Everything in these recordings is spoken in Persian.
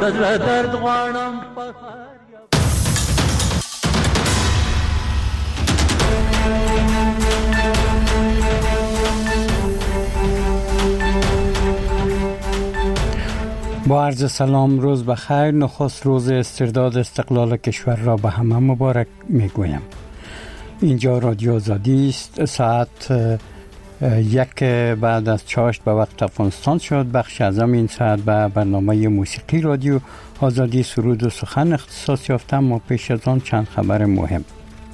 دزل درد غواړم با عرض سلام، روز بخیر. نخست روز استرداد استقلال کشور را به همه مبارک میگویم. اینجا رادیو آزادی است. ساعت 1 بعد از چاشت به وقت افغانستان شد. بخش اعظم این ساعت به برنامه موسیقی رادیو آزادی سرود و سخن اختصاص یافته، اما پیش از آن چند خبر مهم.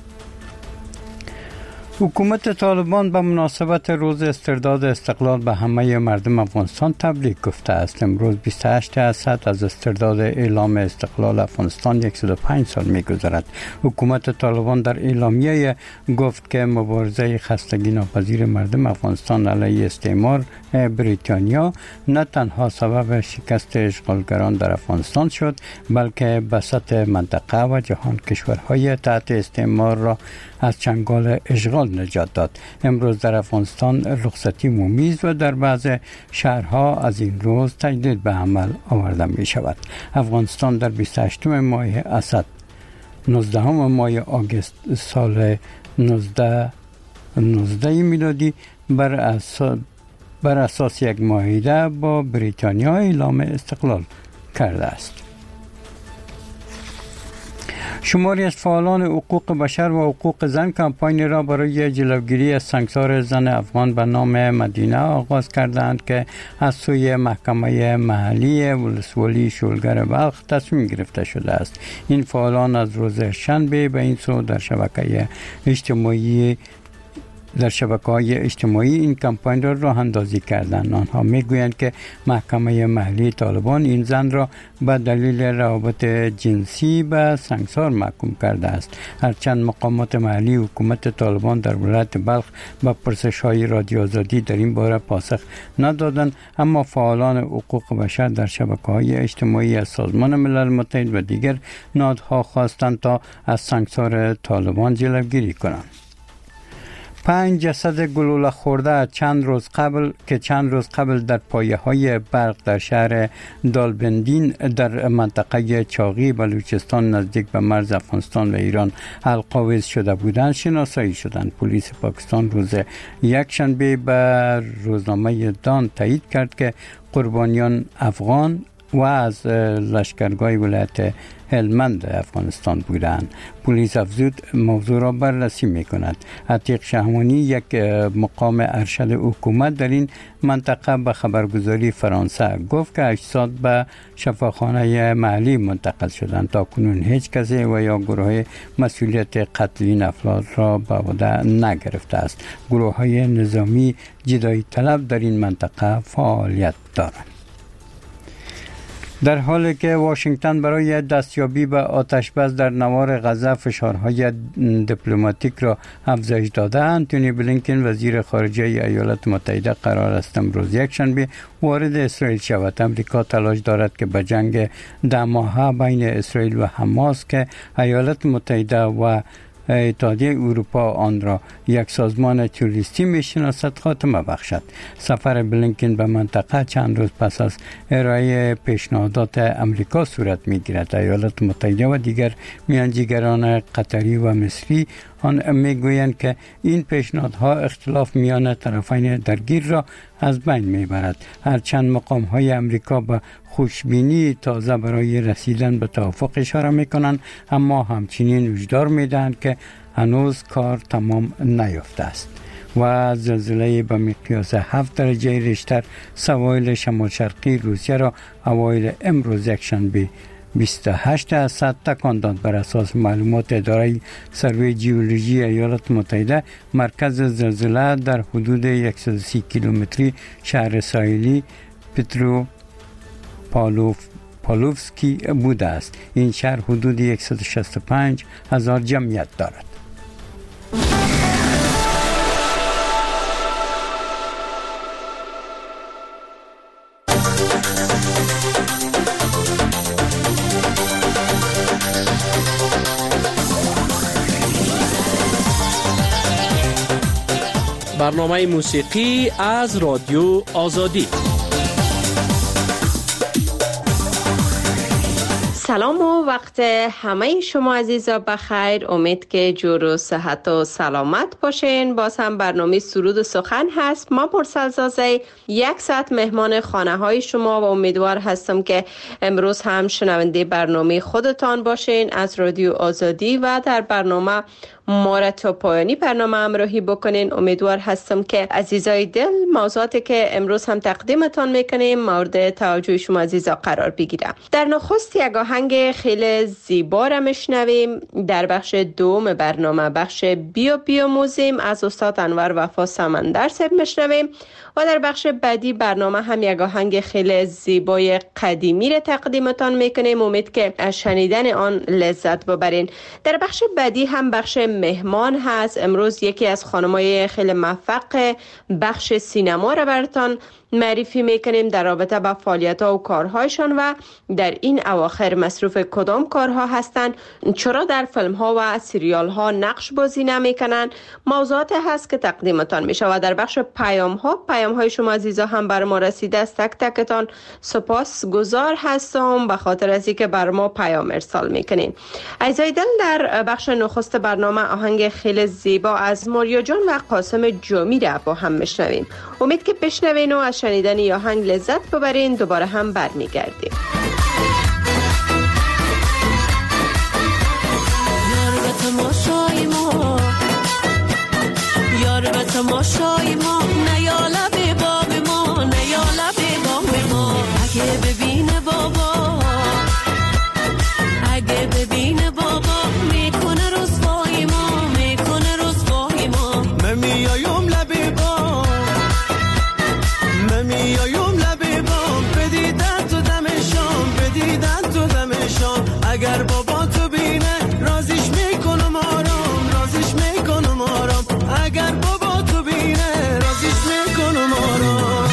حکومت طالبان به مناسبت روز استرداد استقلال به همه مردم افغانستان تبریک گفته است. امروز 28 اسد از استرداد اعلام استقلال افغانستان 105 سال می‌گذرد. حکومت طالبان در اعلامیه گفت که مبارزه خستگی ناپذیر مردم افغانستان علیه استعمار بریتانیا نه تنها سبب شکست اشغالگران در افغانستان شد، بلکه به سطح منطقه و جهان کشورهای تحت استعمار را از چنگال اشغال نجات داد. امروز در افغانستان رخصتی مومیز و در بعض شهرها از این روز تجدید به عمل آورده می شود. افغانستان در 28 ماه اسد 19 ماه آگوست سال 19 میلادی بر اساس یک معاهده با بریتانیا اعلام استقلال کرده است. شماری از فعالان حقوق بشر و حقوق زن کمپاین را برای جلوگیری از سنگسار زن افغان به نام مدینه آغاز کردند که از سوی محکمه محلی ولسوالی شولگر بلخ تصمیم گرفته شده است. این فعالان از روز شنبه به این سو در شبکه‌های اجتماعی این کمپاین را راه اندازی کردند. آنها میگویند که محکمه محلی طالبان این زن را به دلیل روابط جنسی به سنگسار محکوم کرده است. هرچند مقامات محلی حکومت طالبان در ولایت بلخ به پرسش‌های رادیو آزادی در این باره پاسخ ندادند، اما فعالان حقوق بشر در شبکه‌های اجتماعی از سازمان ملل متحد و دیگر نهادها خواستند تا از سنگسار طالبان جلوگیری کنند. 5 جسد گلوله خورده چند روز قبل در پایه‌های برق در شهر دالبندین در منطقه چاغی بلوچستان نزدیک به مرز افغانستان و ایران القاویز شده بودند شناسایی شدند. پلیس پاکستان روز یکشنبه به روزنامه دان تایید کرد که قربانیان افغان و از لشکرگاه ولایت هلمند افغانستان بودند. پلیس افزود موضوع را بررسی می‌کند. عتیق شهمانی، یک مقام ارشد حکومت در این منطقه، به خبرگزاری فرانسه گفت که اجساد به شفاخانه محلی منتقل شدند. تا کنون هیچ کسی و یا گروه مسئولیت قتل این افراد را به عهده نگرفته است. گروه‌های نظامی جدایی طلب در این منطقه فعالیت دارند. در حالی که واشنگتن برای دستیابی به آتشبس در نوار غزه فشارهای دیپلماتیک را افزایش داده، انتونی بلینکن وزیر خارجه ایالات متحده قرار است امروز یکشنبه وارد اسرائیل شود. امریکا تلاش دارد که به جنگ 10 ماهه بین اسرائیل و حماس که ایالات متحده و اتحادیه اروپا آن را یک سازمان تروریستی میشناسد خاتمه بخشد. سفر بلینکن به منطقه چند روز پس از ارائه پیشنهادات امریکا صورت میگیرد. ایالات متحده و دیگر میانجیگران قطری و مصری آن میگویند که این پیشنهادها اختلاف میان طرفین درگیر را از بین میبرد. هرچند مقام‌های امریکا به خوشبینی تازه برای رسیدن به توافق اشاره میکنند، اما همچنین هشدار میدهند که هنوز کار تمام نیافته است. و زلزله به مقیاس 7 درجه ریشتر سواحل شمال شرقی روسیه را اوایل امروز یکشنبه 28 اسد تکان داد. بر اساس معلومات اداره سروی جیولوژی ایالات متحده، مرکز زلزله در حدود 130 کیلومتری شهر ساحلی پالوفسکی بوده است. این شهر حدود 165,000 جمعیت دارد. برنامه موسیقی از رادیو آزادی. سلام و وقت همه شما عزیزا بخیر. امید که جور و صحت و سلامت باشین. باز هم برنامه سرود و سخن هست. ما مرسل زازی 1 ساعت مهمان خانه های شما و امیدوار هستم که امروز هم شنونده برنامه خودتان باشین از رادیو آزادی و در برنامه ما را تا پایانی برنامه همراهی بکنین. امیدوار هستم که عزیزای دل موضوعاتی که امروز هم تقدیمتان میکنیم مورد توجه شما عزیزا قرار بگیره. در نخست یک آهنگ خیلی زیبا را میشنویم در بخش دوم برنامه، بخش بیا بیا موزیم از استاد انور وفا سمندر صاحب میشنویم و در بخش بعدی برنامه هم یک آهنگ خیلی زیبای قدیمی را تقدیمتان میکنیم. امید که از شنیدن آن لذت ببرین. در بخش بعدی هم بخش مهمان هست. امروز یکی از خانمای خیلی موفق بخش سینما را براتان معرفی میکنیم در رابطه با فعالیت‌ها و کارهایشان و در این اواخر مصروف کدام کارها هستند، چرا در فیلم‌ها و سریال‌ها نقش بازی نمیکنن. موضوعات هست که تقدیمتان میشه و در بخش پیام‌های شما عزیزا هم بر ما رسیده است. تک تکتان سپاسگزار هستم به خاطر از اینکه بر ما پیام ارسال میکنین. عزیزای دل در بخش نخست برنامه آهنگ خیلی زیبا از ماریا جان و قاسم جامی را با هم میشنویم. امید که بشنوین و از شنیدن این آهنگ لذت ببرین. دوباره هم برمیگردیم. یار به تماشای ما نیا لب باب ما، نیا لب باب ما. اگه ببینه بابا، اگه ببینه بابا میکنه رسوای ما، میکنه رسوای ما. میایم لب باب، میایم لب باب، بدیدن تو دم شام، بدیدن تو دم شام. اگر بابا تو بینه رازیش میکنم آرام، رازیش میکنم آرام. اگر بابا تو بینه رازیش میکنم آرام.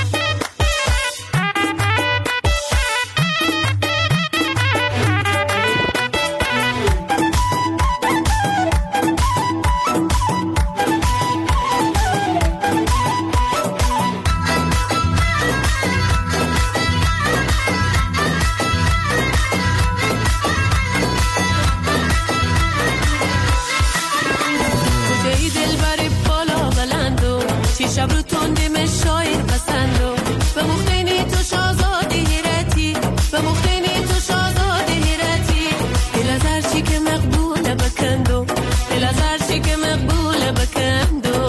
شب رو تنده مشایر پسندو به مختینی تو شازاده هیرتی، به مختینی تو شازاده هیرتی. دل از هرچی که مقبوله بکندو، دل از هرچی که مقبوله بکندو.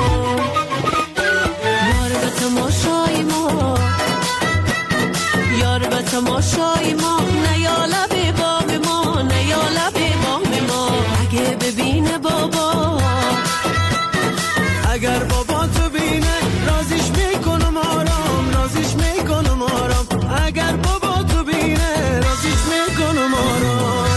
یار به تماشای ما، یار به تماشای ما نیا لب باب ما، نیا لب باب ما. اگه ببینه بابا، اگر بابا تو بینه رازیش میکنم آرام، رازیش میکنم آرام. اگر بابا تو بینه رازیش میکنم آرام.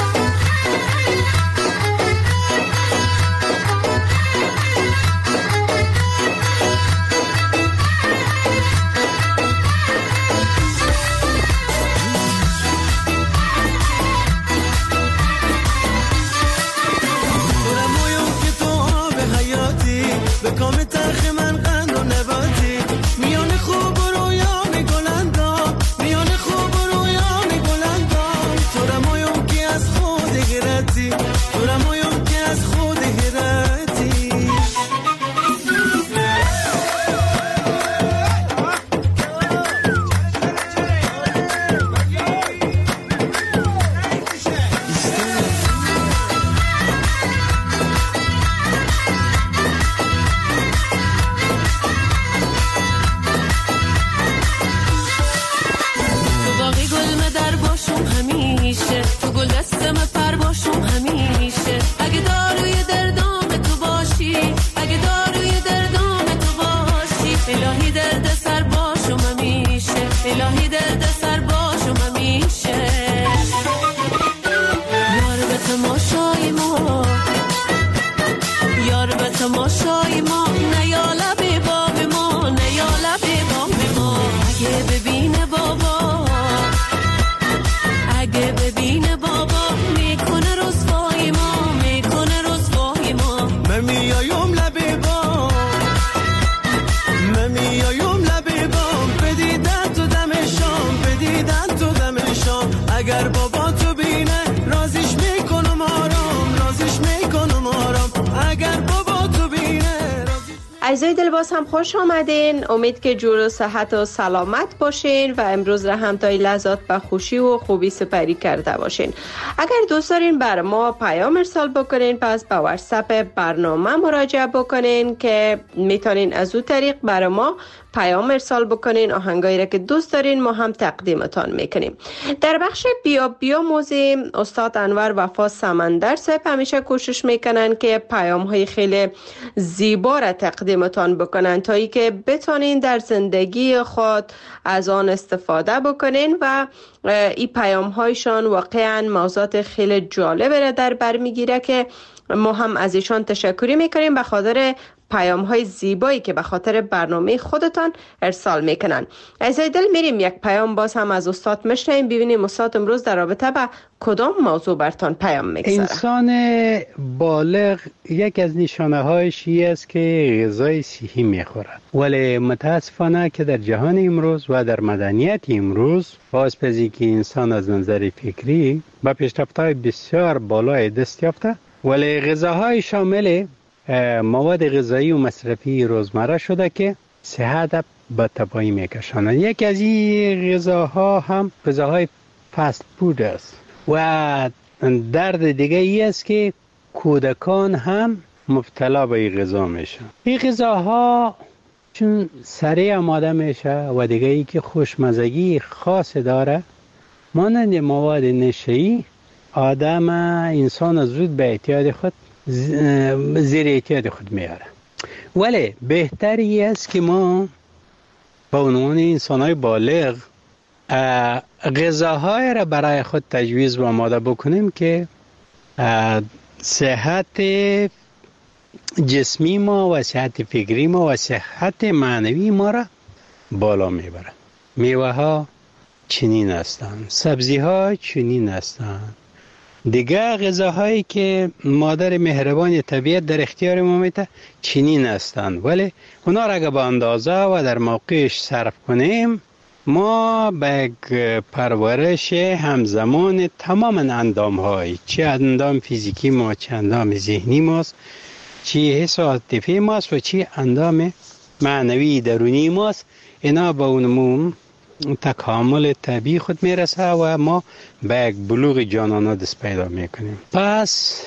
به کام تلخ من قند و نباتی، میان خوب و رویا میگلندا، میان خوب و رویا میگلندا. تو رمایم که از خود گرتی، تو رمایم که از خود گرتی. تو گل دستم پر باشم همیشه. اگه داروی دردام تو باشی، اگه داروی دردام تو باشی. الهی درد سر باشم همیشه، الهی درد سر باشم همیشه. یار به تماشای ما، یار به تماشای ما نیا لب باب ما، نیا لب باب ما. اگه ببینه بابا، اگه ببینه بابا میکنه رسوای ما، اگر بابا تو بینه رازیش میکنم آرام، رازیش میکنم آرام، اگر بابا تو بینه. عزیزای دل باز هم خوش آمدین. امید که جور و صحت و سلامت باشین و امروز را هم تا لحظات به خوشی و خوبی سپری کرده باشین. اگر دوست دارین بر ما پیام ارسال بکنین پس به واتساپ برنامه مراجعه بکنین که میتونین از او طریق بر ما پیام ارسال بکنین. آهنگایی را که دوست دارین ما هم تقدیمتان میکنیم. در بخش بیا بیا موزی استاد انور وفا سمندر صاحب همیشه کوشش میکنن که پیام های خیلی زیبا را تقدیمتان بکنن تا ای که بتونین در زندگی خود از آن استفاده بکنین و این پیام هایشان واقعا موضوعات خیلی جالب را در بر میگیره که ما هم از ایشان تشکری میکنیم به خاطر پیام های زیبایی که به خاطر برنامه خودتان ارسال میکنن. عزیزای دل میریم یک پیام باز هم از استاد میشنویم ببینیم استاد امروز در رابطه با کدام موضوع برتان پیام میگذاره. انسان بالغ یک از نشانه هایش این است که غذای صحی میخورد، ولی متاسفانه که در جهان امروز و در مدنیت امروز باعث پذیری که انسان از نظر فکری با پیشرفت‌های بسیار بالای دست یافته، ولی غذاهای شامل مواد غذایی و مصرفی روزمره شده که صحت به تباهی میکشاند. یک از این غذاها هم غذاهای فست فود است و درد دیگه ای است که کودکان هم مبتلا به این غذا میشن. این غذاها چون سریع آماده میشه و دیگه ای که خوشمزگی خاص داره مانند مواد نشه‌ای آدم انسان زود به اعتیاد خود زیر اعتیاد خود میاره. ولی بهتری است که ما با عنوان انسان‌های بالغ غذاهای را برای خود تجویز و آماده بکنیم که صحت جسمی ما و صحت فکری ما و صحت معنوی ما را بالا میبره. میوه ها چنین هستند، سبزی ها چنین هستند، دیگه غذاهایی که مادر مهربان طبیعت در اختیار ما میده چنین هستند، ولی اونا را اگه با اندازه و در موقعش صرف کنیم ما به پرورش همزمان تمام اندام های چه اندام فیزیکی ما، چه اندام ذهنی ماست، چه حس عاطفی ماست و چه اندام معنوی درونی ماست، اینا با اون تکامل طبیعی خود میرسه و ما به یک بلوغ جانانه دست پیدا میکنیم. پس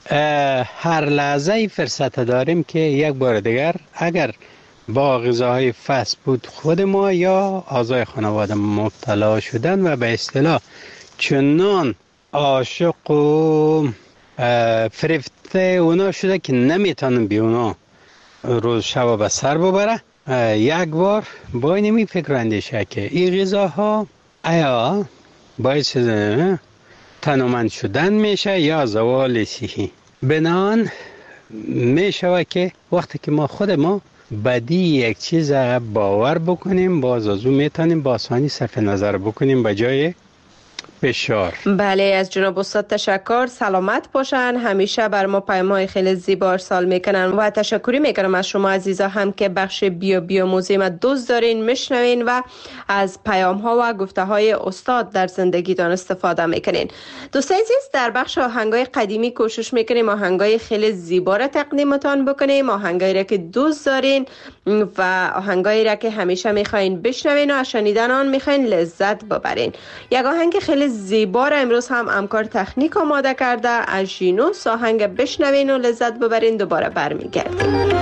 هر لحظه فرصت داریم که یک بار دیگر اگر با غذاهای فست فود خود ما یا اعضای خانواده مبتلا شدن و به اصطلاح چنان عاشق و فریفته اونا شده که نمیتونن بی اونا روز شب به سر ببره، یک بار با اینمی فکر اندیشه که این غذاها آیا باعث تنومند شدن میشه یا زوال صحی. بنان میشه که وقتی که ما خود ما بدی یک چیز باور بکنیم باز از او میتونیم با آسانی صرف نظر بکنیم به جای فشار. بله از جناب استاد تشکر، سلامت باشن، همیشه بر ما پیام‌های خیلی زیبا ارسال میکنن و تشکری میکنم از شما عزیزا هم که بخش بیا بیا موزی ما دوست دارین میشنوین و از پیام‌ها و گفته‌های استاد در زندگیتان استفاده میکنین. دوستان عزیز در بخش آهنگای قدیمی کوشش میکنیم آهنگای خیلی زیبا را تقدیمتان بکنیم، آهنگایی را که دوست دارین و آهنگایی را که همیشه میخواین بشنوین و از شنیدن آن میخواین لذت ببرین. یک آهنگ خیلی زیبا را امروز هم همکار تکنیک آماده کرده از ژینوس، آهنگ بشنوین و لذت ببرین، دوباره برمیگردیم.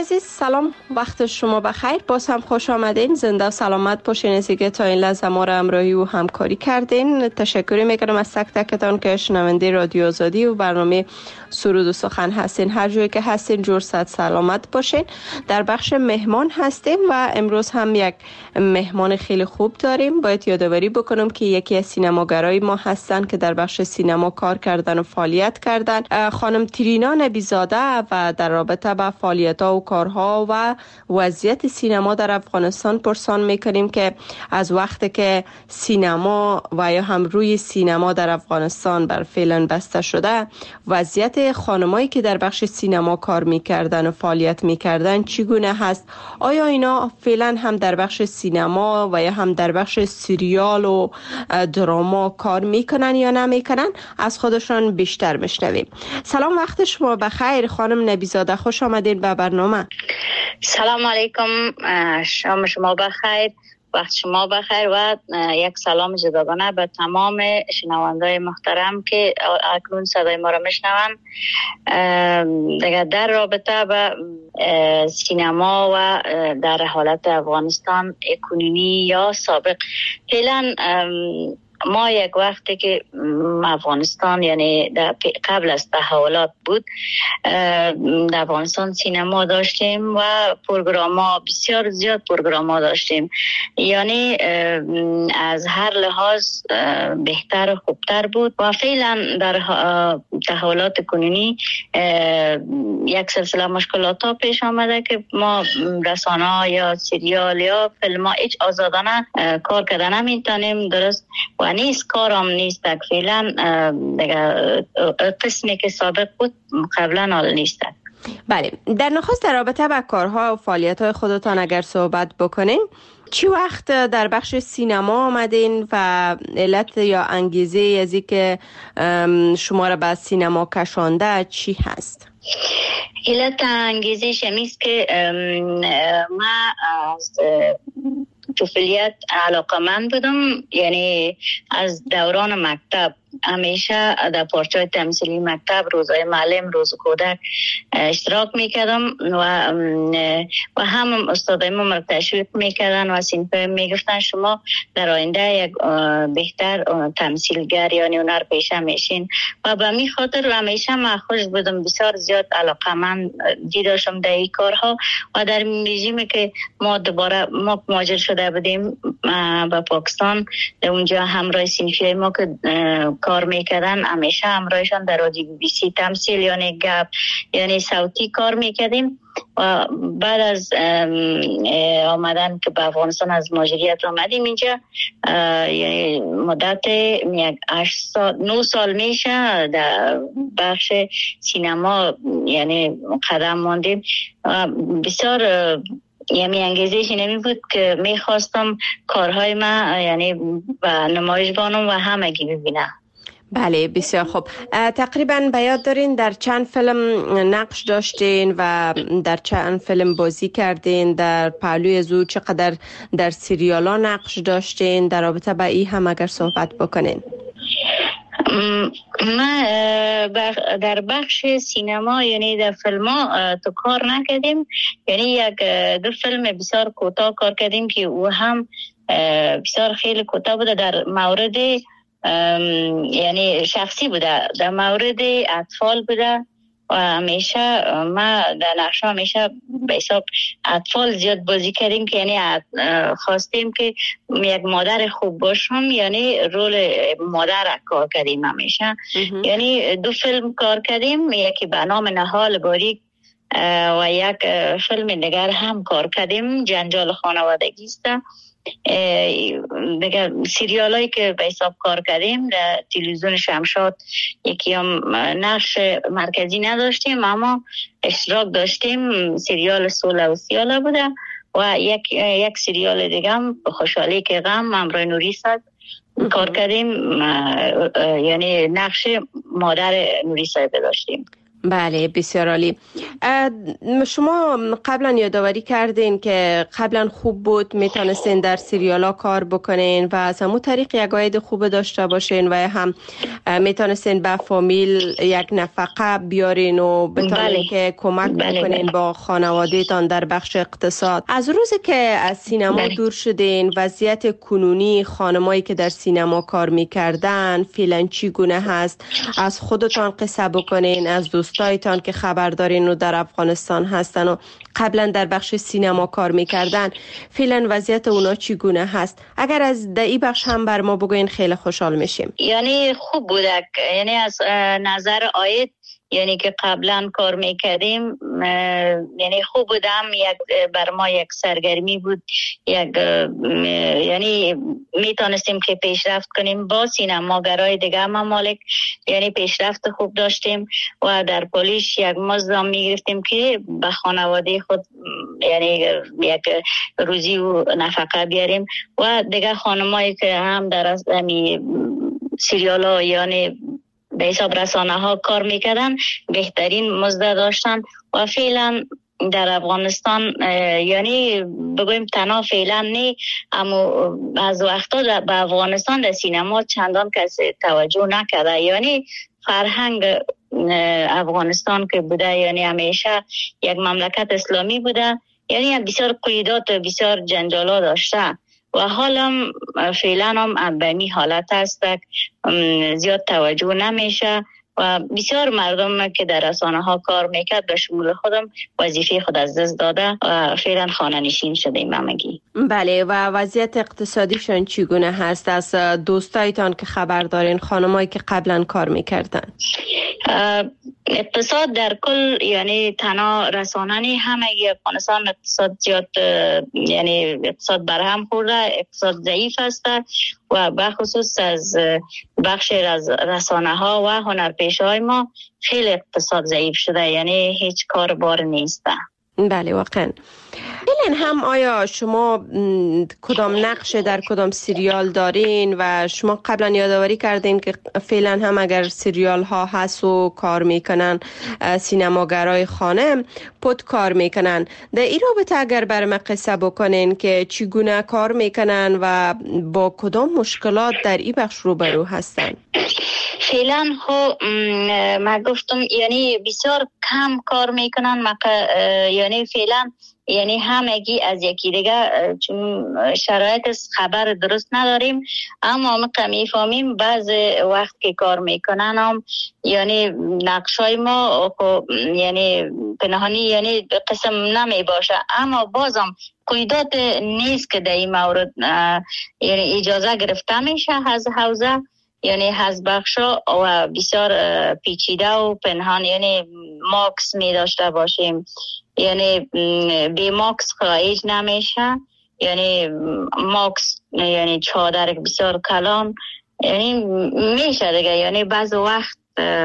عزیز سلام، وقت شما بخیر. باز هم خوش آمدین. زنده و سلامت باشین. از اینکه تا این لحظه ما را همراهی و همکاری کردین. تشکر میکنم از تک تکتان که شنونده رادیو آزادی و برنامه سرود و سخن هستین. هر جایی که هستین جور صحت سلامت باشین. در بخش مهمان هستیم و امروز هم یک مهمان خیلی خوب داریم. باید یادآوری بکنم که یکی از سینماگرای ما هستن که در بخش سینما کار کردن و فعالیت کردن. خانم ترینا نبی‌زاده و در رابطه با فعالیت‌ها و کارها و وضعیت سینما در افغانستان پرسان میکنیم که از وقتی که سینما و یا هم روی سینما در افغانستان بر فعلا بسته شده، وضعیت خانمایی که در بخش سینما کار میکردن و فعالیت میکردن چگونه هست؟ آیا اینا فعلا هم در بخش سینما و یا هم در بخش سریال و دراما کار میکنن یا نمیکنن؟ از خودشان بیشتر میشنویم. سلام، وقت شما بخیر خانم نبی‌زاده، خوش آمدین به برنامه. سلام علیکم، شام شما بخیر، وقت شما بخیر و یک سلام جداگانه به تمام شنوندای محترم که اکنون صدای ما را میشنوند. دیگه در رابطه به سینما و در حالت افغانستان کنونی یا سابق، فعلا ما یک وقتی که افغانستان یعنی قبل از تحولات بود، در افغانستان سینما داشتیم و پروگرام‌ها بسیار زیاد پروگرام‌ها داشتیم، یعنی از هر لحاظ بهتر و خوبتر بود و فعلا در تحولات کنونی یک سلسله مشکلات ها پیش آمده که ما رسانه یا سریال یا فیلم ها هیچ آزادانه کار کردن نمیتونیم. درست و نیست، کارم نیست فعلا. قسمی که سابق بود قبلا حال نیست. بله، در نخست در رابطه با کارها و فعالیت‌های خودتان اگر صحبت بکنین، چی وقت در بخش سینما آمدین و علت یا انگیزه از اینکه شما را به سینما کشانده چی هست؟ علت انگیزه شمیست که ما از طفولیت علاقمند بودم، یعنی از دوران مکتب همیشه در پارچه‌های تمثیلی مکتب، روزهای معلم، روز کودک اشتراک میکردم و هم استادای ما مرا تشویق میکردن و صنفه میگفتن شما در آینده یک بهتر تمثیلگر یا هنرپیشه میشین و به می خاطر همیشه من خوش بودم، بسیار زیاد علاقمند دیداشم در این کارها و در رژیمی که ما دوباره ما مهاجر شده بودیم به پاکستان، در اونجا همراه صنفی ما که کار میکردن همیشه همراهشان در رادیو BBC تمثیل یعنی گپ یعنی صوتی کار میکردیم و بعد از آمدن که به افغانستان از مهاجرت آمدیم اینجا، یعنی مدت 9 سال میشه در بخش سینما یعنی قدم ماندیم. بسیار یعنی انگیزش نمی بود که میخواستم کارهای ما یعنی به نمایش بانم و همگی ببینم. بله، بسیار خوب. تقریبا به یاد دارین در چند فیلم نقش داشتین و در چند فیلم بازی کردین؟ در پهلوی زو چقدر در سریال ها نقش داشتین؟ در رابطه با این هم اگر صحبت بکنین. ما در بخش سینما یعنی در فیلم ها تو کار نکردیم، یعنی یک 2 فیلم بسیار کوتاه کار کردیم که او هم بسیار خیلی کوتاه بوده، در مورد یعنی شخصی بوده، در مورد اطفال بوده و همیشه ما در نقشه همیشه به حساب اطفال زیاد بازی کردیم که یعنی خواستیم که یک مادر خوب باشم، یعنی رول مادر کار کردیم همیشه. یعنی 2 فیلم کار کردیم، یکی به نام نهال باریک و یک فیلم دیگر هم کار کردیم جنجال خانوادگی است. دیگه سریال هایی که به حساب کار کردیم در تلویزیون شمشاد یکی هم نقش مرکزی نداشتیم اما اشتراک داشتیم، سریال سوله و سیاله بوده و یک سریال دیگه هم خوشحالی که غم همراه نوری صاحب کار کردیم، یعنی نقش مادر نوری صاحب داشتیم. بله بسیار عالی. شما قبلا یادآوری کردین که قبلا خوب بود میتونستین در سریالا کار بکنین و از همون طریق یک عاید خوب داشته باشین و هم میتونستین به فامیل یک نفقه بیارین و بتونین که کمک بکنین با خانوادهتان در بخش اقتصاد. از روزی که از سینما دور شدین، وضعیت کنونی خانمایی که در سینما کار میکردن فعلا چگونه هست؟ از خودتان قصه بکنین، از دوستایتان که خبر دارین و در افغانستان هستن و قبلا در بخش سینما کار میکردن، فعلا وضعیت اونا چگونه هست؟ اگر از این بخش هم بر ما بگوین خیلی خوشحال میشیم. یعنی خوب بوده، یعنی از نظر عاید یعنی که قبلا کار میکردیم یعنی خوب بودم، بر ما یک سرگرمی بود، یعنی میتونستیم که پیشرفت کنیم با سینماگرای دیگه ممالک، یعنی پیشرفت خوب داشتیم و در پولیش یک مزد میگرفتیم که به خانواده خود یعنی یک روزی و نفقه بیاریم و دیگه خانمایی که هم در سریال ها یعنی به حساب رسانه ها کار میکردن بهترین مزد داشتن و فعلا در افغانستان یعنی بگویم تنها فعلا نه، اما از وقتا به افغانستان در سینما چندان کسی توجه نکرده. یعنی فرهنگ افغانستان که بوده یعنی همیشه یک مملکت اسلامی بوده، یعنی بسیار قیودات و بسیار جنجالا داشته و حالا فعلا هم به می حالت است زیاد توجه نمیشه و بسیار مردم که در رسانه ها کار میکرد به شمول خودم وظیفه خود از دست داده و فعلا خانه نشین شده همگی. بله، و وضعیت اقتصادیشان چگونه هست؟ از دوستایتان که خبر دارین، خانمایی که قبلا کار میکردن؟ اقتصاد در کل یعنی تنها رسانه همگی افغانستان اقتصاد زیاد یعنی اقتصاد برهم خورده، اقتصاد ضعیف است و بخصوص از بخش رسانه ها و هنرپیشه ما خیلی اقتصاد ضعیف شده، یعنی هیچ کار بار نیست. بله واقعا. فعلا هم آیا شما کدام نقش در کدام سریال دارین و شما قبلا یادآوری کردین که فعلا هم اگر سریال ها هست و کار میکنن سینماگرای خانه پد کار میکنن، در این رابطه اگر برام قصه بکنین که چگونه کار میکنن و با کدام مشکلات در این بخش روبرو هستن؟ فعلا ما گفتم یعنی بسیار کم کار میکنن، یعنی فعلا یعنی همگی از یکی دیگه چون شرایط خبر درست نداریم، اما ما میفهمیم بعض وقت که کار میکنن هم یعنی نقشای ما یعنی پنهانی یعنی قسم نمی باشه، اما بازم قیودات نیست که در این مورد یعنی اجازه گرفته میشه از حوزه یعنی از بخشا و بسیار پیچیده و پنهان، یعنی ماکس می داشته باشیم، یعنی بی ماکس خواهیج نمیشه، یعنی ماکس یعنی چادر بسیار کلان یعنی میشه دیگه، یعنی بعض وقت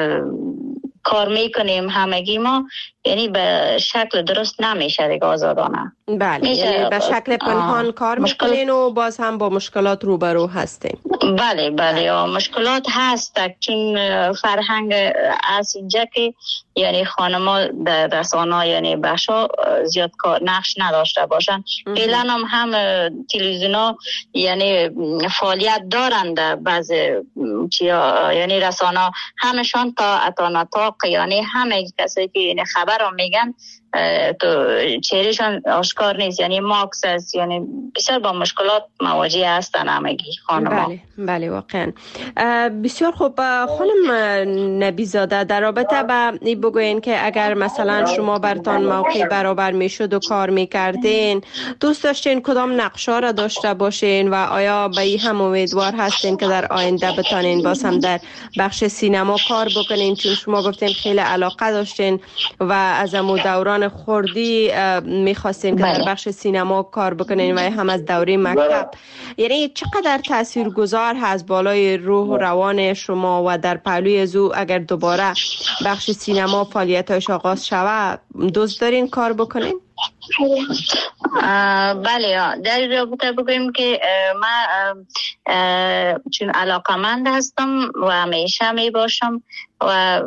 کار میکنیم همگی ما یعنی به شکل درست نمیشه دیگه آزادانه. بله، یعنی به شکل پنهان کار میکنین و باز هم با مشکلات روبرو هستین. بله مشکلات هست چون فرهنگ از اینجا که یعنی خانما در رسانه یعنی بخشا زیاد نقش نداشته باشن. فعلا هم تلویزیونا یعنی فعالیت دارند در بعض یعنی رسانه همشان تا نطاق یعنی همه کسی که یعنی خبر رو میگن تو چهرهشان آشکار نیست، یعنی ماکس است، یعنی بسیار با مشکلات مواجه هستن همگی خانما. بله واقعا. بسیار خوب. خانم نبیزاده، در رابطه با این بگوین که اگر مثلا شما برتان موقع برابر میشد و کار میکردین، دوست داشتین کدام نقشا را داشته باشین و آیا به این هم امیدوار هستین که در آینده بتانین باز هم در بخش سینما کار بکنین؟ چون شما گفتین خیلی علاقه داشتین و از دوران خردی میخواستین که در بخش سینما کار بکنین و هم از دوره مکتب، یعنی چقدر تاثیرگذار هست بالای روح و روان شما و در پهلوی از او اگر دوباره بخش سینما فعالیتش آغاز شود دوست دارین کار بکنین؟ بله، در رابطه بگویم که من چون علاقمند هستم و همیشه می باشم و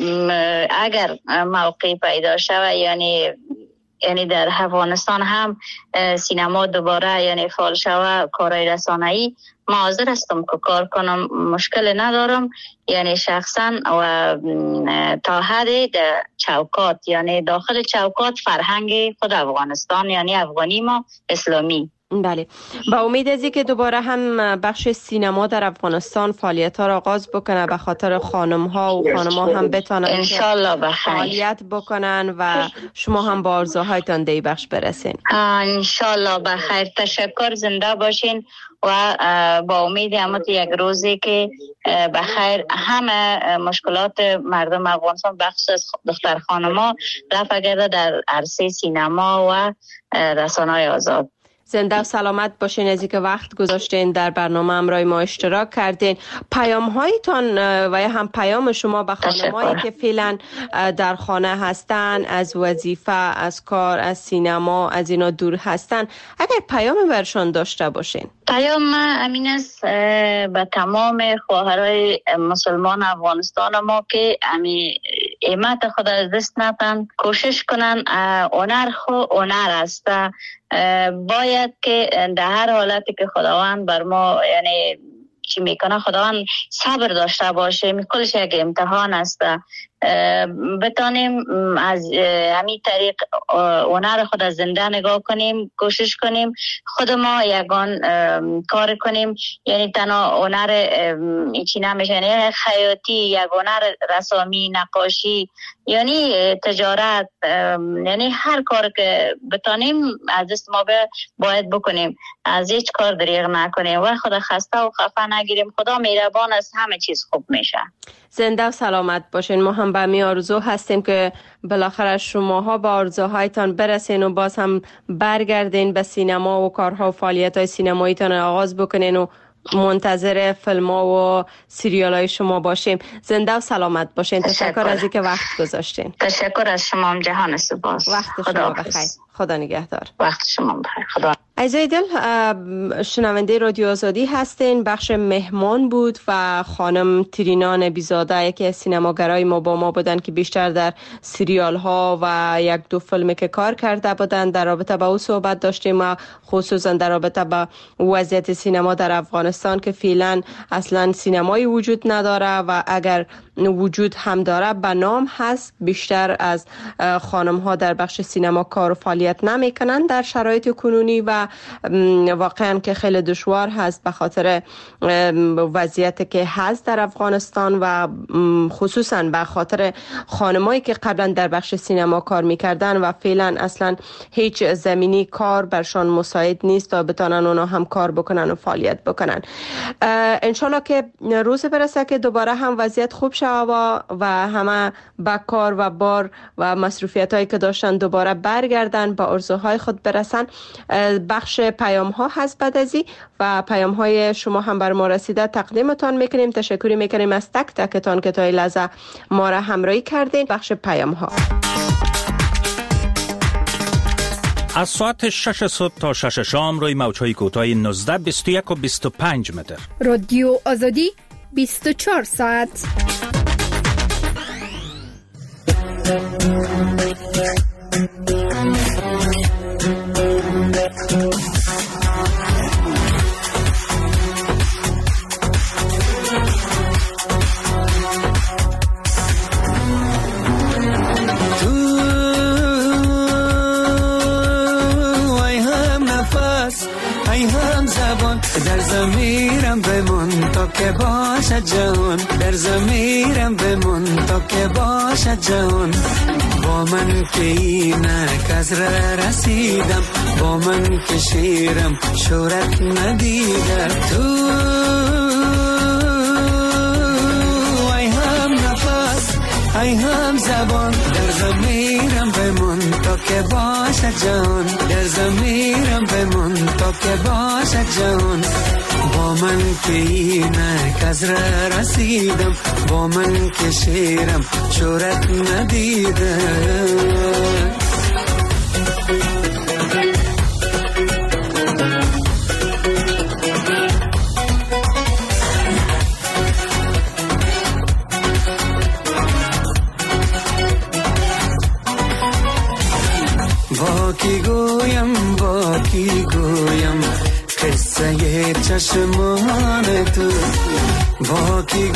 اگر موقعی پیدا شود یعنی در افغانستان هم سینما دوباره یعنی فعال شود کارهای رسانه‌ای، ما حاضر هستم که کار کنم، مشکل ندارم. یعنی شخصا و تا حد چوکات یعنی داخل چوکات فرهنگ خود افغانستان یعنی افغانی ما اسلامی. بله، با امید از که دوباره هم بخش سینما در افغانستان فعالیت ها را آغاز بکنه به خاطر خانم ها و خانم ها هم بتانن انشالله فعالیت بکنن و شما هم با آرزوهایتان دی بخش برسین. انشالله بخیر. تشکر، زنده باشین و با امید همت یک روزی که بخیر همه مشکلات مردم افغانستان بخش از دختر خانما رفع گرده در عرصه سینما و رسانه‌های آزاد. زنده و سلامت باشین از اینکه وقت گذاشتین در برنامه همراه ما اشتراک کردین. پیام هایتان و یا هم پیام شما به خانمایی که فعلا در خانه هستن، از وظیفه، از کار، از سینما، از اینا دور هستن، اگر پیام برشان داشته باشین. پیام من امین است به تمام خواهرای مسلمان افغانستان ما که همت خود از دست ندن، کوشش کنن. هنر هنر است، باید که در هر حالتی که خداوند بر ما یعنی چی میکنه، خداوند صبر داشته باشه. کلش یک امتحان است، بتانیم از همین طریق هنر خود از زنده نگاه کنیم، کوشش کنیم خود ما یگان کار کنیم. یعنی تنها هنر چی نمیشه، یعنی خیاطی، یک هنر رسامی، نقاشی، یعنی تجارت، یعنی هر کار که بتانیم از دست ما باید بکنیم، از هیچ کار دریغ نکنیم و خدا خسته و خفه نگیریم. خدا مهربان است، همه چیز خوب میشه. زنده و سلامت باشین. ما هم به می آرزو هستیم که بالاخره شماها با آرزوهایتان برسین و باز هم برگردین به سینما و کارها و فعالیت‌های سینماییتان آغاز بکنین و منتظر فیلم ها و سریال های شما باشیم. زنده و سلامت باشین. تشکر از اینکه وقت گذاشتین. تشکر از شما هم، جهان سپاس. وقت شما بخیر. خدا نگهدار. وقت شما بخیر. خدا. عزیزای دل، شنونده رادیو آزادی هستین. بخش مهمان بود و خانم ترینا نبیزاده، یکی از سینماگرای ما با ما بودن که بیشتر در سریال ها و یک دو فیلمی که کار کرده بودن. در رابطه با او صحبت داشتیم و خصوصا در رابطه با وضعیت سینما در افغانستان که فعلا اصلا سینمایی وجود نداره و اگر وجود هم داره به نام هست. بیشتر از خانم ها در بخش سینما کار و فعالیت نمی کنند در شرایط کنونی و واقعا که خیلی دشوار هست به خاطر وضعیت که هست در افغانستان و خصوصا به خاطر خانمایی که قبلا در بخش سینما کار میکردن و فعلا اصلا هیچ زمینی کار برشان مساعد نیست تا بتانن اونا هم کار بکنن و فعالیت بکنن. انشالله که روز برسه که دوباره هم وضعیت خوب شود و همه با کار و بار و مصروفیت هایی که داشتن دوباره برگردن با آرزوهای خود برسن. بخش پیام ها هست بعد ازی و پیام های شما هم بر ما رسیده تقدیمتان میکنیم. تشکری میکنیم از تک تکتان که تا این لحظه ما را همراهی کردین. بخش پیام ها از ساعت 6 صبح تا 6 شام روی موج‌های کوتاه 19 21 و 25 متر. رادیو آزادی 24 ساعت. در ضمیرم بمون تا که باشد جهان، در ضمیرم بمون تا که باشد جهان. با من که اینک از رسیدم، با من که شیرم شهرت ندیده. تو ای هم نفس ای هم زبان، در ضمیرم بمون تا که باشد جهان، در ضمیرم بمون تا که باشد جهان. با من که اینک از رسیدم، با من که شیرم شهرت ندیده. چشمان تو با کی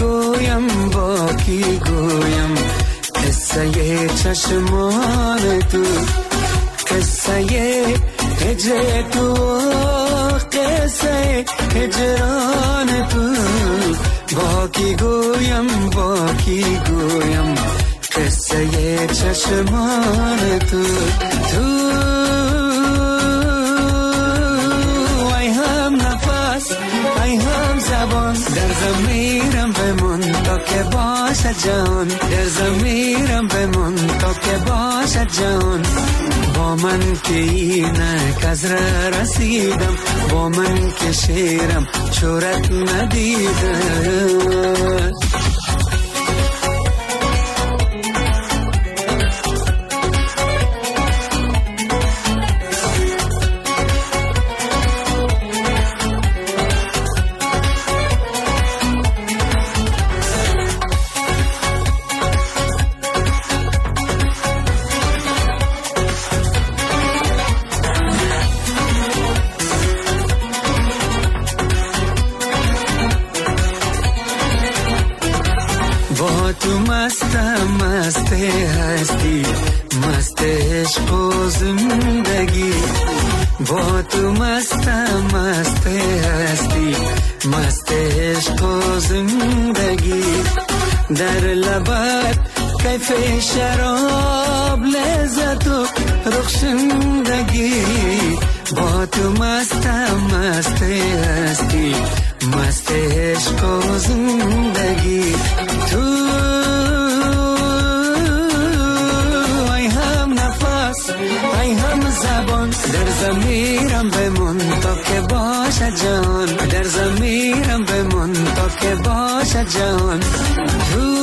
گویم قصه چشمان تو قصه هجر تو قصه هجران تو با کی گویم قصه چشمان تو ای هم نفس ای هم زبان در ضمیرم بمون تا که باشد جان در ضمیرم بمون تا که باشد جان با من که اینک از رسیدم با من که شیرم شورت ندیدم مست هستی مست عشق و زندگی با تو مست هستی مست عشق و زندگی در لبت کیف شراب لذت و رخشندگی با تو مست هستی مست عشق و زندگی تو ای هم زبان در ضمیرم بمون تا که باشد جان در ضمیرم بمون تا که باشد جان تو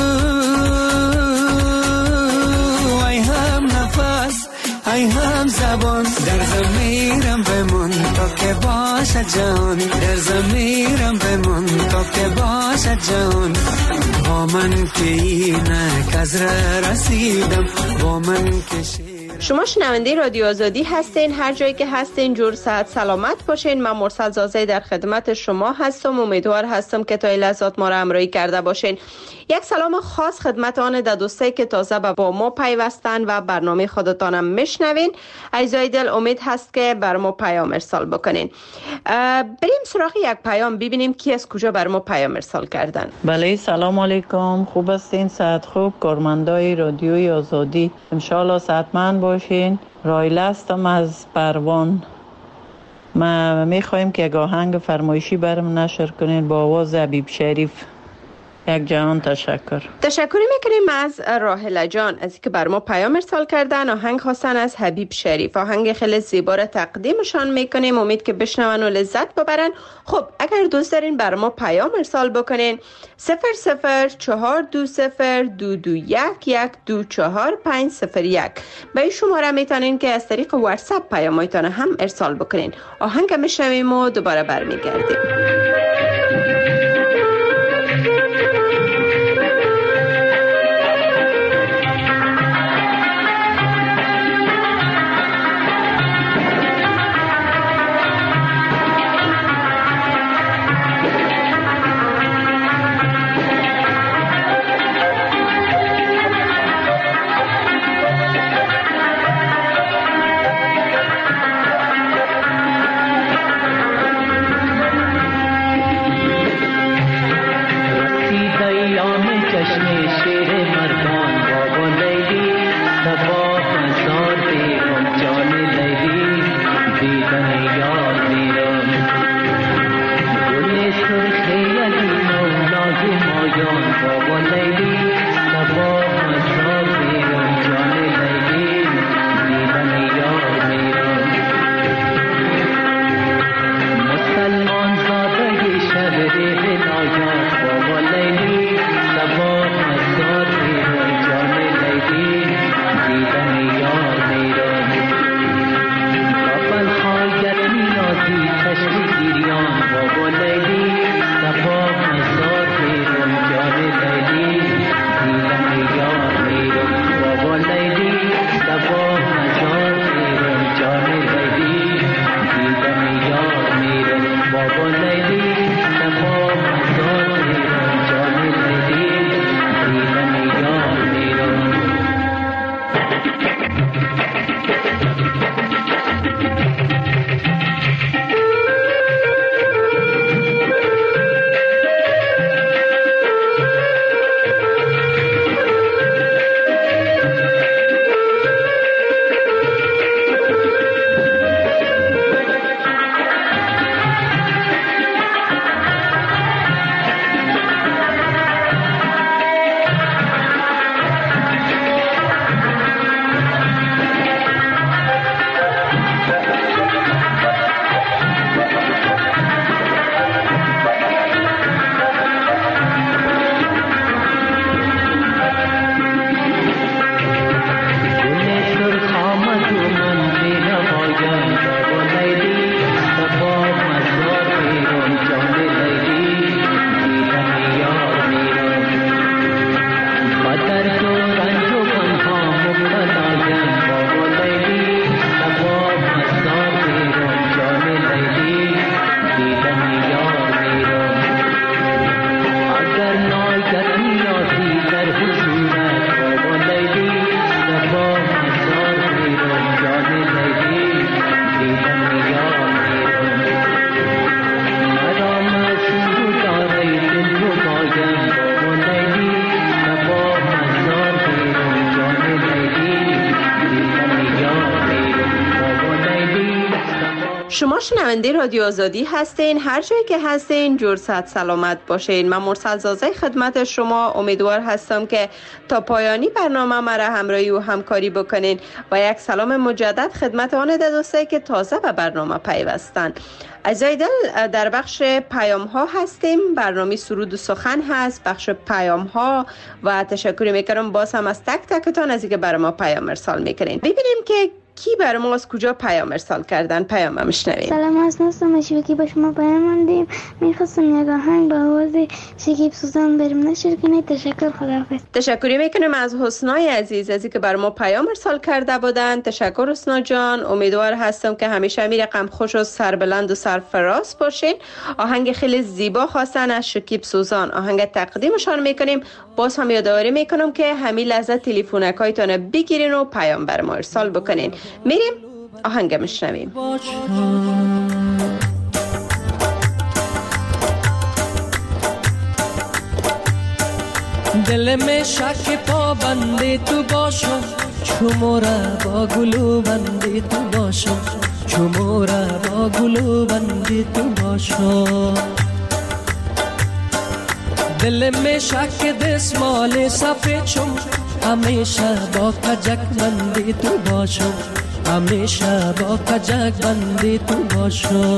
ای هم نفس ای هم زبان در ضمیرم بمون تا که باشد جان در ضمیرم بمون تا که باشد جان با من که اینک از رسیدم با من که شما شنونده رادیو آزادی هستین. هر جایی که هستین جور صحت سلامت باشین. من مرسل زازه در خدمت شما هستم. امیدوار هستم که تا این لحظات ما را همراهی کرده باشین. یک سلام خاص خدمت آن دوستایی که تازه با ما پیوستن و برنامه خودتانم میشنوین. عزیزای دل امید هست که بر ما پیام ارسال بکنین. بریم سراغ یک پیام ببینیم کی از کجا بر ما پیام ارسال کردن. بله سلام علیکم، خوب هستین؟ صحت خوب؟ کارمندای رادیوی آزادی ان شاء الله صحتمند باشین. رایله هستم از پروان. ما میخوایم که یک آهنگ فرمایشی برام نشر کنین با آواز حبیب شریف. یک جهان تشکر. تشکری میکنیم از راحله جان از اینکه بر ما پیام ارسال کردن. آهنگ خواستن از حبیب شریف. آهنگ خیلی زیبا را تقدیمشان میکنیم. امید که بشنون و لذت ببرن. خب اگر دوست دارین بر ما پیام ارسال بکنین 0042022112450 به این شماره میتونین که از طریق واتساپ پیامایتان هم ارسال بکنین. آهنگ میشنویم و دوباره برمیگردیم. شما شنونده رادیو آزادی هستین. هر جایی که هستین جور صحت سلامت باشین. من مرسل زازه خدمت شما. امیدوار هستم که تا پایانی برنامه مرا همراهی و همکاری بکنین و یک سلام مجدد خدمت آن دوستایی که تازه به برنامه پیوستن. عزیزای دل، در بخش پیام ها هستیم. برنامه سرود و سخن هست، بخش پیام ها، و تشکر میکنم باز هم از تک تکتان از اینکه برای ما پیام ارسال میکنین. ببینیم که کی برای ما از کجا پیام ارسال کردن. پیام میشنویم. سلام، از ناصر مشوقی با شما پیام ماندیم. میخواستم یک آهنگ با آواز شکیب سوزان بریم نشر کنید. تشکر، خداحافظ. تشکری میکنم از حسنای عزیز از اینکه برای ما پیام ارسال کرده بودن. تشکر حسنا جان. امیدوار هستم که همیشه می رقم خوش و سربلند و سرفراز باشین. آهنگ خیلی زیبا خواستن از شکیب سوزان. آهنگ تقدیمشان میکنیم. باز هم یادآوری میکنم که همین لحظه تلفنکایتون بگیرین و پیام برای ما ارسال بکنین. میریم آهنگ میشنویم. دل میں شک پا بندی تو باشو، چمورا با گلو بندی تو باشو، چمورا با گلو بندی تو باشو. دل میں شک دسمال سفید شم، همیشه با کجک بندی تو باشو، همیشه با کجک بندی تو باشو.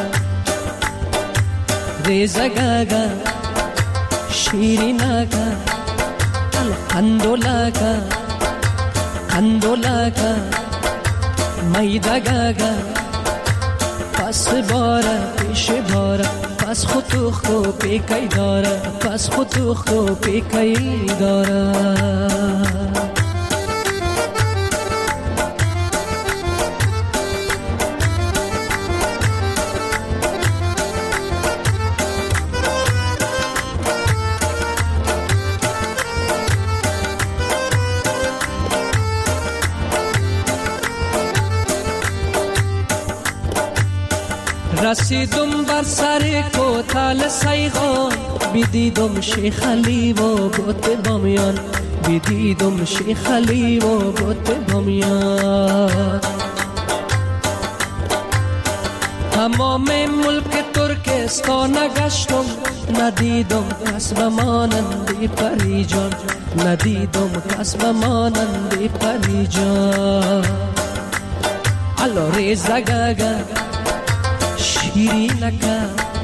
ریزا گاگا شیریناگا الخندولاگا خندولاگا میدا گاگا پس بارا پیش بارا پس خطوخ کو پیکای دارا پس خطوخ کو پیکای دارا. رسیدم بر سر کوتال سیغان، بیدیدم شیخ علی و بوت بامیان، بیدیدم شیخ علی و بوت بامیان. تمام ملک ترکستان گشتم، ندیدم کس بمانندی پری جان، ندیدم کس بمانندی پری جان. الو ریزا گاگا شیرینکا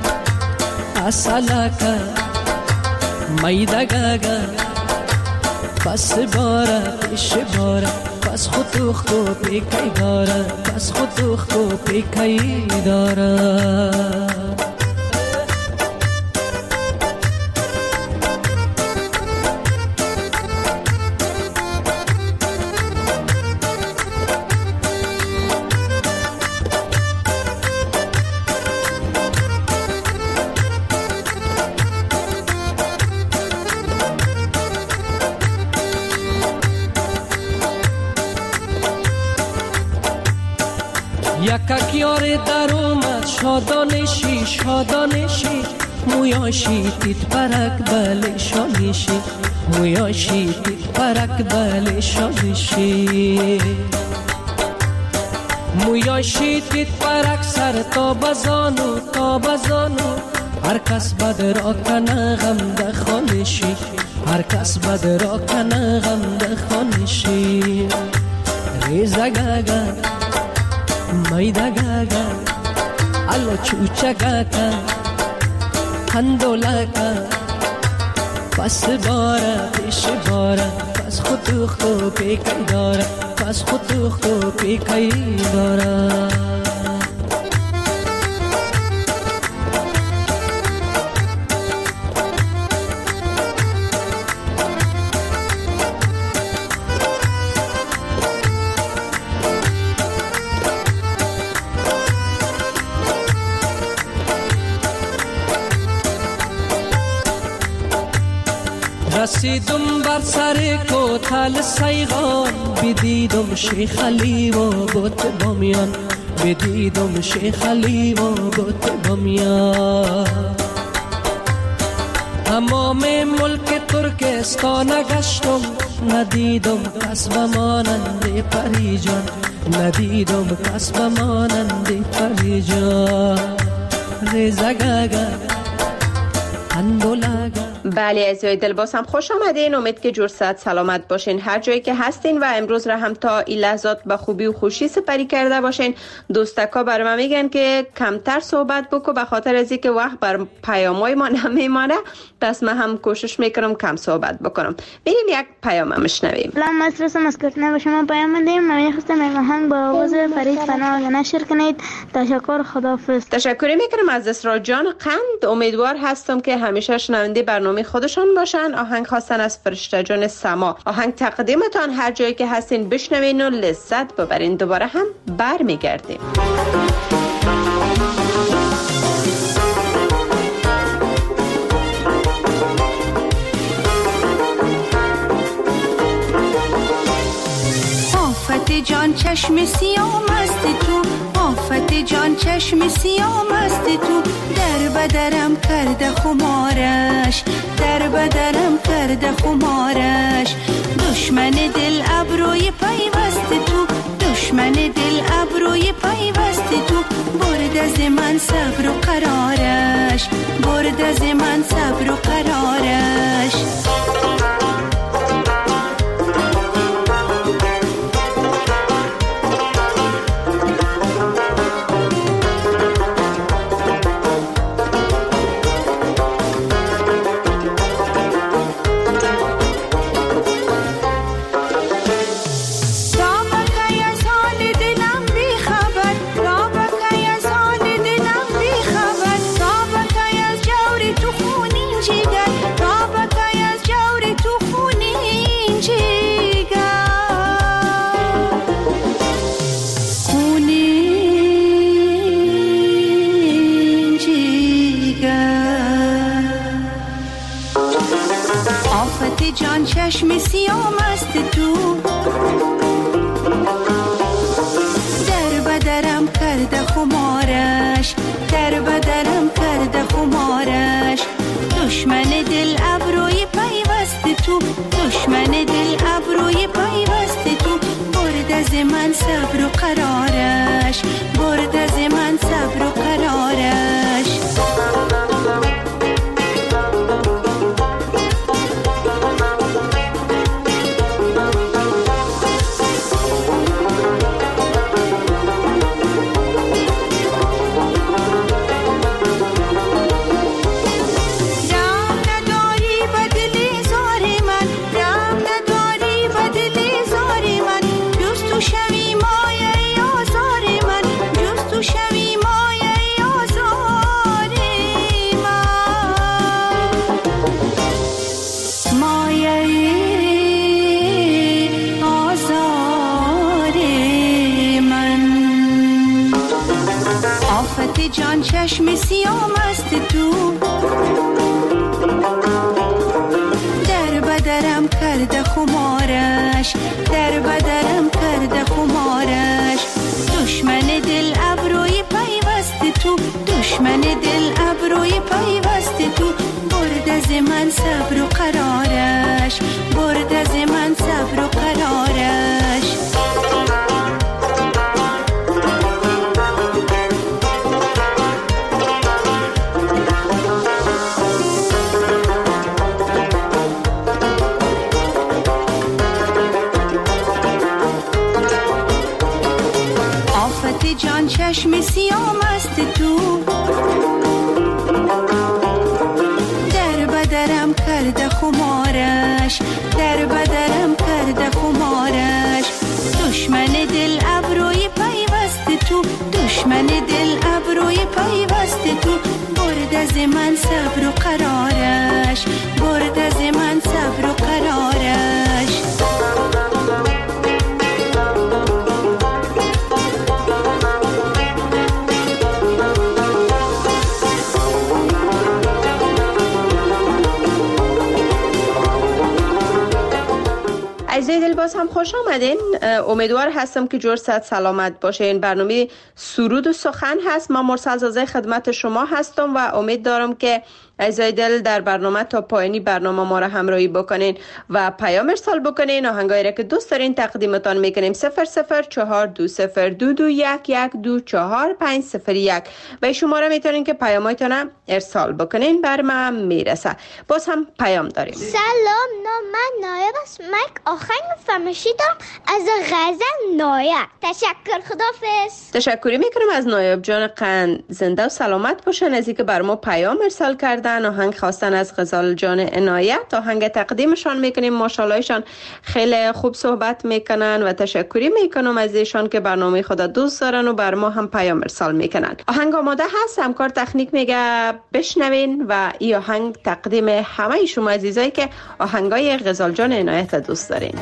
اصلاکا میدا گاگا پس بارا پیش بارا پس خطوخ کو پیکای دارا پس خطوخ کو پیکای دارا. یکک یار در اومد شادانشی شادانشی مویاشی تیت پرک بله شانشی مویاشی تیت پرک بله شانشی مویاشی تیت پرک سر تا بزانو هر کس بد را کنه غم ده خانشی هر کس بد را کنه غم ده خانشی ریزا گاگا میدا گاگا الو چوچا گاگا هندولا گا پس بارا پیش بارا پس خودو خو پیکی دارا پس خودو خو پیکی دارا رسیدم بر سر کوتل سیغان بدیدم شیخ علی و گوت بامیان بدیدم شیخ علی و گوت بامیان تمام ملک ترکستان گشتم ندیدم کس بمانند پریجان ندیدم کس بمانند پریجان ریزا گاگا اندولاگا. بله عزیزای دل باز هم خوش آمدین. امید که جور صحت سلامت باشین هر جایی که هستین و امروز را هم تا این لحظات با خوبی و خوشی سپری کرده باشین. دوستکا برای من میگن که کمتر صحبت بکو به خاطر از اینکه وقت بر پیامای ما نمیمانه، پس من هم کوشش میکنم کم صحبت بکنم. بریم یک پیام میشنویم. سلام مصرسم از کتنه با شما پیام میدیم. من میخواستم این آهنگ با آواز فرید فنا نشر کنید. تشکر، خداحافظ. تشکر میکنم از اسرا جان قند. امیدوار هستم که همیشه شنونده برنامه خودشان باشن. آهنگ خواستن از فرشته جان سما. آهنگ تقدیمتان هر جایی که هستین بشنوین و لذت ببرین. دوباره هم برمیگردیم. آفت جان چشم سیاه مست تو، آفت جان چشم سیاه مست تو، در بدرم کرده خمارش، در بدرم کرده خمارش. دشمن دل ابروی پیوست تو، دشمن دل ابروی پیوست تو، برد از من صبر و قرارش، برد از من صبر و قرارش. جان چشم سیاه مست تو، در بدرم کرده خمارش، در بدرم کرده خمارش. دشمن دل ابروی پیوست تو، دشمن دل ابروی پیوست تو، برد از من صبر و قرارش، برد از من صبر و قرارش. جان چشم سیاه مست تو، در بدرم کرده خمارش، در بدرم کرده خمارش. دشمن دل پیوست تو برد از من صبر و قرارش برد از من صبر و قرارش آفت جان چشم سیام است تو در بدرم کرده خمارش در بدرم کرده خمارش دشمن دل ابروی پیوست تو دشمن دل ابروی پیوست تو برد از من صبر و قرارش برد از من صبر و قرارش عزیزای دل باز هم خوش آمدین. امیدوار هستم که جور صحت سلامت باشین. برنامه سرود و سخن هست. من مرسل زازه خدمت شما هستم و امید دارم که عزیزای دل در برنامه تا پایانی برنامه ما را همراهی بکنین و پیام ارسال بکنین. آهنگایی را که دوست دارین تقدیمتان میکنیم 004220221124501 و شماره میتونین که پیامایتان ارسال بکنین بر من میرسه. باز هم پیام داریم. سلام، من نایب است. من آهنگ فرمایشیدم از غزل نایب. تشکر، خدافظ. تشکری میکنم از نایب جان قند. زنده و سلامت باشن. از اینکه بر ما پیام ارسال کردن، آهنگ خواستن از غزال جان عنایت. آهنگ تقدیمشان میکنیم. ماشاءاللهشان خیلی خوب صحبت میکنن و تشکری میکنم از ایشان که برنامه خدا دوست دارن و بر ما هم پیام ارسال میکنن. آهنگ آماده هست. همکار تکنیک میگه بشنوین و این آهنگ تقدیم همه شما عزیزایی که آهنگای غزال جان عنایت دوست دارین.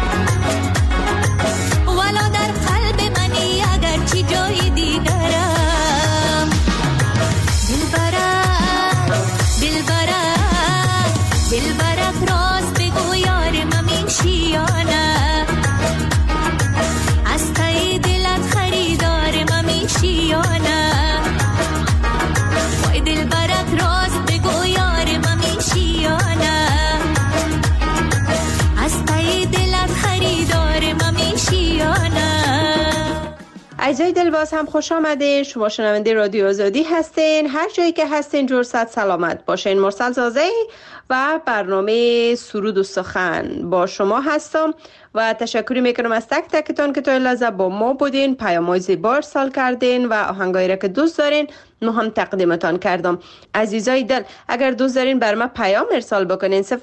ولا در قلب منی اگر چی جای دیگرم یا نه وای دل برات راست بگو یار من میشی یا نه از تای دلت خریدار من میشی یا نه. عزیزای دلباز هم خوش آمدین. شما شنونده رادیو آزادی هستین. هر جایی که هستین جور صد سلامت باشین. مرسل زازه و برنامه سرود و سخن با شما هستم و تشکری میکنم از تک تکتون که تا این لحظه با ما بودین، پیام‌های زیبا ارسال کردین و آهنگایی را که دوست دارین ما هم تقدیمتان کردم. عزیزای دل اگر دوست دارین بر ما پیام ارسال بکنین 00420221124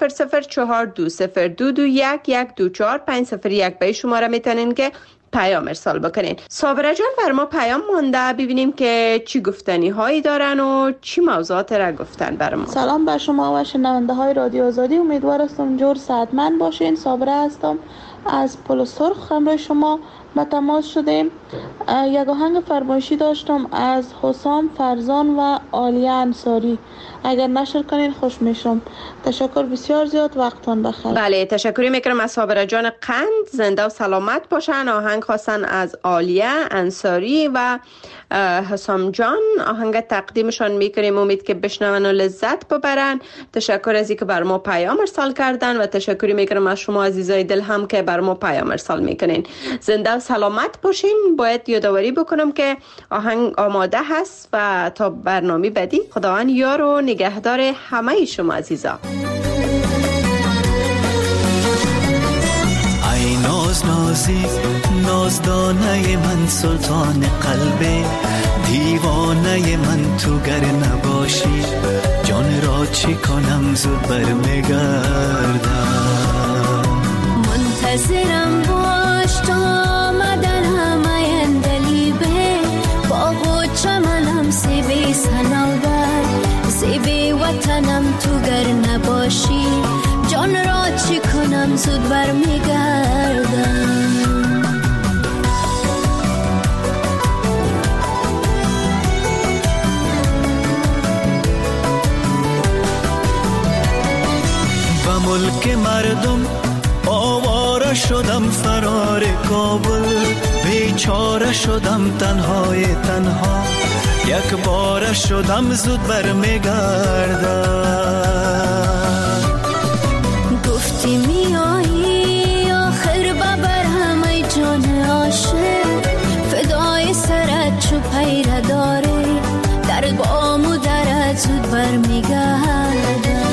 501 به شماره میتونین که پیام ارسال بکنین. صابره جان بر ما پیام مونده، ببینیم که چی گفتنی هایی دارن و چی موضوعات را گفتن بر ما. سلام بر شما و شنونده های رادیو آزادی، امیدوارم جور صحتمند باشین. صابره هستم از پل سرخ همراه شما به تماس شدیم. یک آهنگ فرمایشی داشتم از حسام فرزان و عالیه انصاری، اگر نشر کنین خوش میشم. تشکر بسیار زیاد، وقتان بخیر. بله تشکری میکنم از صابره جان قند، زنده و سلامت باشن. آهنگ خواستن از عالیه انصاری و حسام جان، آهنگ تقدیمشان میکنیم، امید که بشنون و لذت ببرن. تشکر از اینکه بر ما پیام ارسال کردن و تشکری میکنم از شما عزیزای دل هم که بر ما پیام ارسال میکنین. زنده و سلامت باشین. باید یادآوری بکنم که آهنگ آماده هست و تا برنامه بعدی خداوند یار و نگهدار همه شما عزیزا. ای ناز نازی نازدانه من، سلطان قلبه دیوانه من، تو گر نباشی جان را چی کنم، زود برمیگردم. منتظرم باش تا آمدن همه اندلیبه، باغ و چمنم سیبی سنوبر، سیبی وطنم تو گر نباشی جان را چی کنم، زود برمیگردم. و ملک مردم آواره شدم، فرار کابل بیچاره شدم، تنهای تنها یک باره شدم، زود برمیگردم. گفتی میایی آخر ببر همه جان عاشق، فدای سرت چو پیره داره، در بام و درت زود برمیگردم.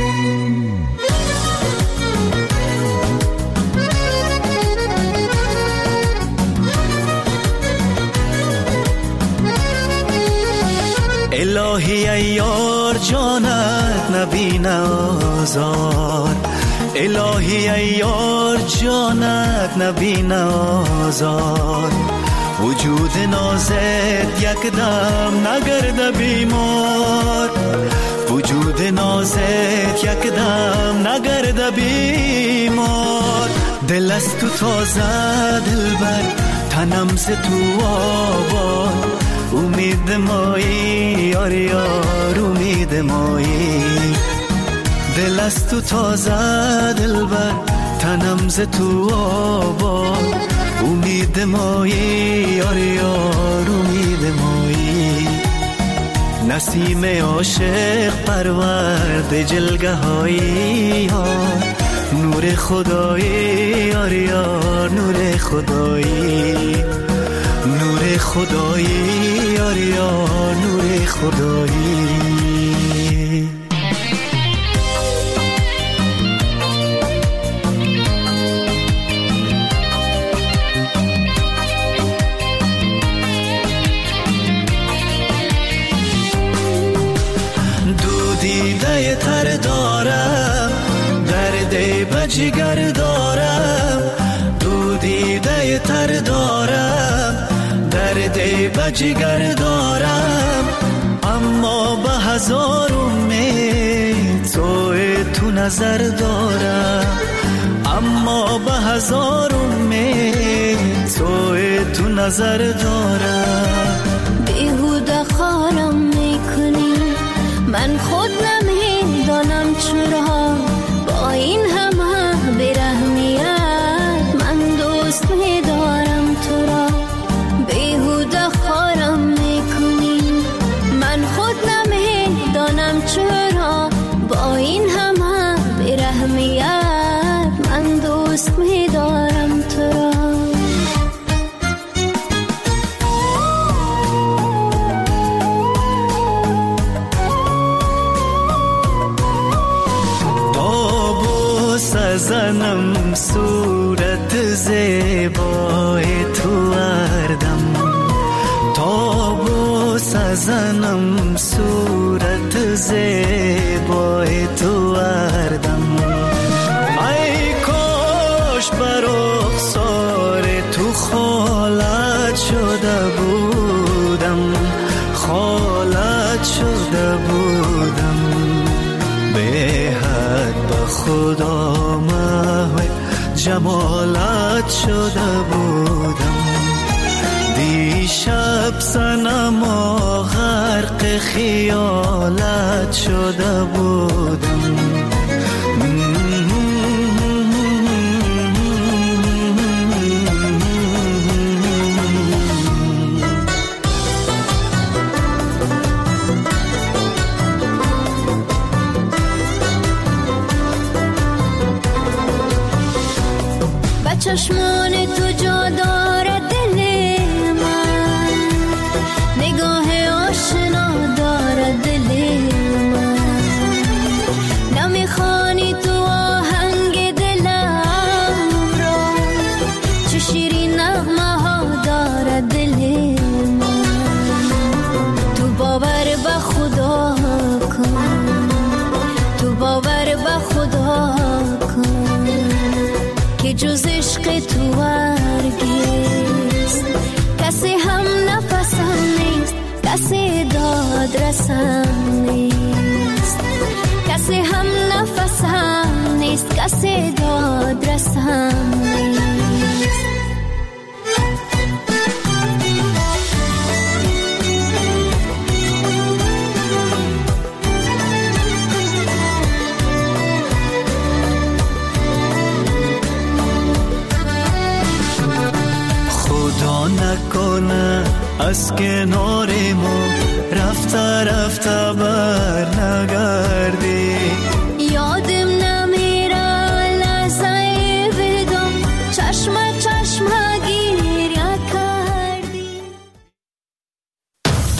الهی ای یار جانت نبینه آزار، الهی ای یار جانت نبینه آزار، وجود نازت یک دم نگرده بیمار، وجود نازت یک دم نگرده بیمار. دل از تو تازه دلبر، تنم ز تو آباد، امید مایی یار یار امید مایی. دل از تو تازه دلبر، تنم ز تو آباد، امید مایی یار یار امید مایی. نسیم عاشق پرورد جلگه هایی یار، نور خدایی یار یار نور خدایی، نور خدایی یار یار نور خدایی. دو دیده تر دارم، درد بجگر دارم، دو دیده تر دارم، درد بجگر دارم، اما به هزار امید تو نظر دارم، اما به هزار امید تو نظر دارم. بیهوده خارم میکنی، من خود نمیدانم چرا با این همه برهمیت من دوست میدارم تو را. بیهوده خارم بزنم صورت زیبای تو اردم، تا بزنم صورت زیبای تو اردم. ای کاش بر رخسار تو خالت شده بودم، خالت شده بودم. به حد به خدا محو جمالت شده بودم. دیشب صنم غرق خیالت شده بودم. چشمان تو جا داره دل من، نگاه آشنا داره دل من. نمیخوانی تو آهنگ دلم را، چه شیرین نغمه ها داره دل من. تو باور به خدا کن، تو باور به خدا کن که جز عشق تو هرگز کسی هم نفسم نیست، کسی دادرسم نیست، کسی هم نفسم نیست، کسی دادرسم نیست. نکنه از کنار ما رفته رفته بر نگردی.